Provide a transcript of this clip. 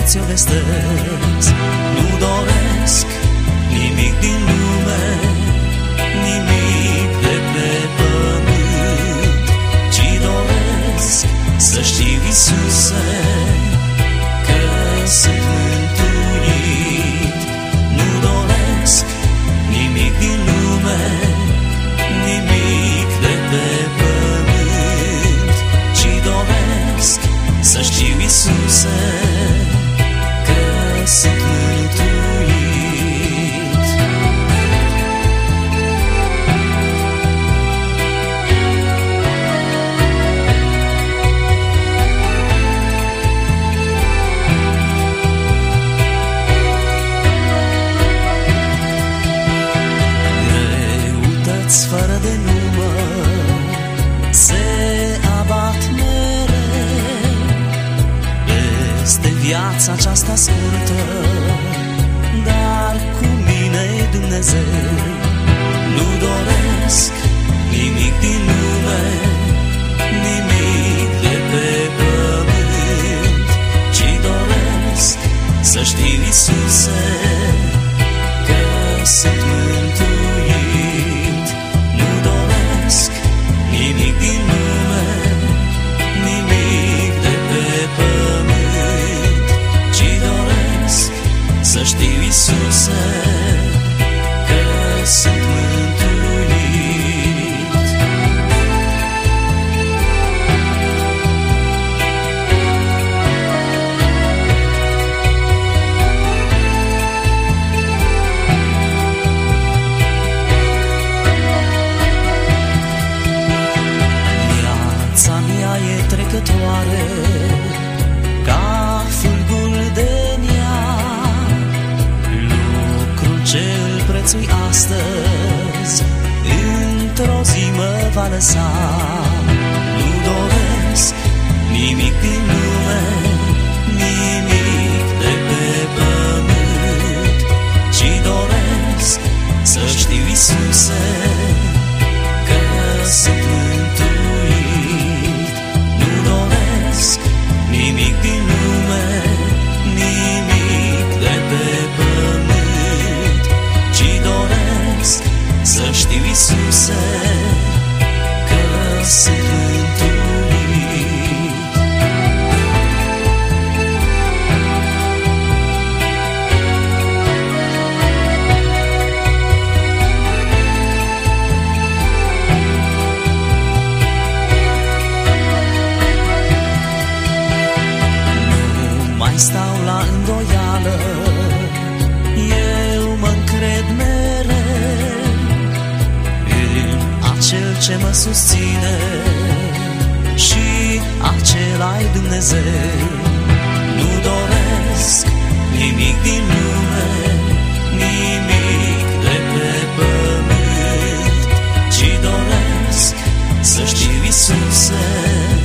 ți-o vestesc. Nu doresc nimic din lume, nimic de pe pământ, ci doresc să știu, Iisuse, că sunt mântuit. Nu doresc nimic din lume, nimic de pe pământ, ci doresc să știu, Iisuse, că sunt mântuit. Greutăți fără de număr se abat mereu peste viața aceasta scurtă, dar cu mine Dumnezeu. Nu doresc nimic din lume, nimic de pe pământ, ci doresc să știu, Iisuse, că sunt mântuit. Nu doresc nimic din lume, nimic de pe pământ, ci doresc să știu, Iisuse, că sunt mântuit. Viața mea e trecătoare ca fulgul de neam. Lucrul ce îl prețui astăzi într-o zi mă va lăsa. Nu doresc nimic din lume, nimic de pe pământ, ci doresc să știu, Iisuse, că sunt mântuit. Nu doresc nimic din lume, nimic de pe pământ, ci doresc să știu, Iisuse, că sunt mântuit. Nu mai stau la îndoială, eu mă încred mereu în acel ce mă susține și acela-i Dumnezeu. Nu doresc nimic din lume, nimic de pe pământ, ci doresc să știu, Iisuse,